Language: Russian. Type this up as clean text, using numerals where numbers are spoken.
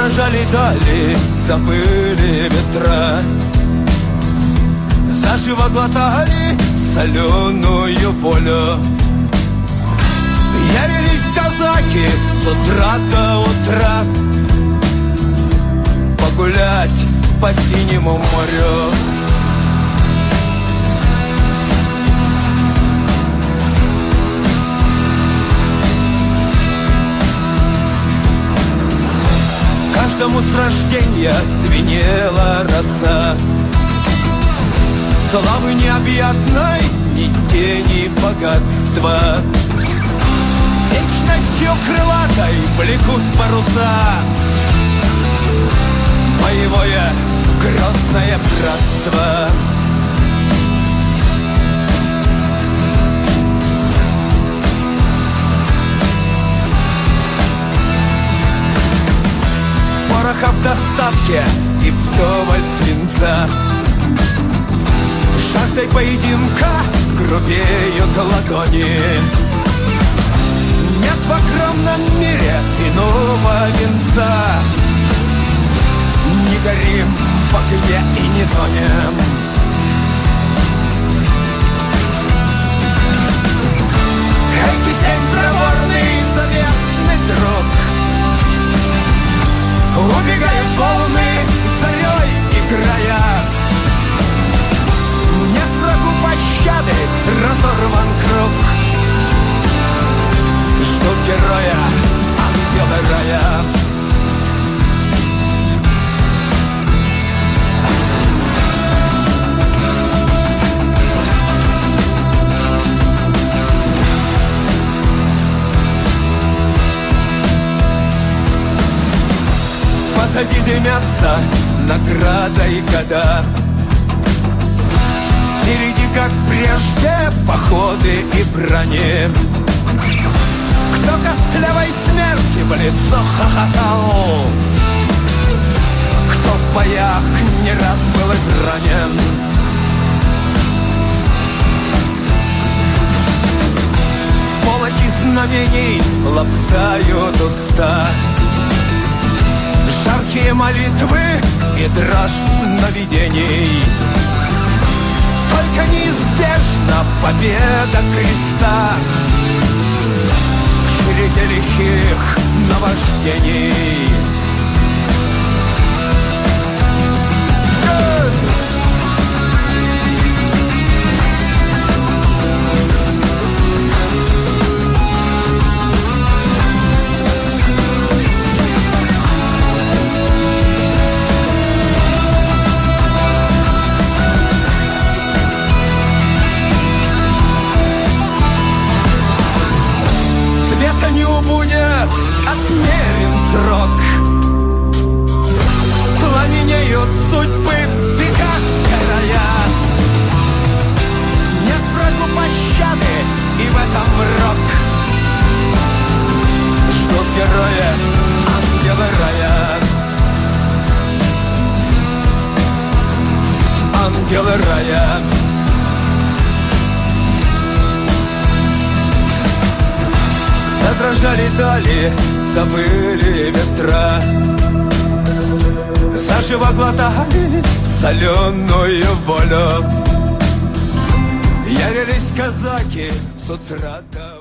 Задрожали дали, забыли ветра, заживо глотали соленую волю. Явились казаки с утра до утра погулять по синему морю. Каждому с рождения звенела роса, славы необъятной, ни тени богатства. Вечностью крылатой блекут паруса, боевое грозное братство. Пороха в достатке и вдоволь свинца, жаждой поединка грубеют ладони. Нет в огромном мире иного венца, не горим в огне и не тонем. Эй, кистень проворный, заветный друг, убегают волны, зарей играя. Нет врагу пощады, разорван круг, ждут героя ангелы рая. Позади дымятся награда и года, впереди, как прежде, походы и брони. Кто костлявой смерти в лицо хохотал, кто в боях не раз был изранен. Полохи знамений лобзают уста, жаркие молитвы и дрожь сновидений. Только неизбежна победа креста в череде лихих наваждений. Отмерен срок, пламенеют судьбы в веках сгорая. Нет врагу пощады, и в этом рок, ждут герои ангелы рая. Ангелы рая. Задрожали дали, забыли ветра, заживо глотали соленую волю. Ярились казаки с утра до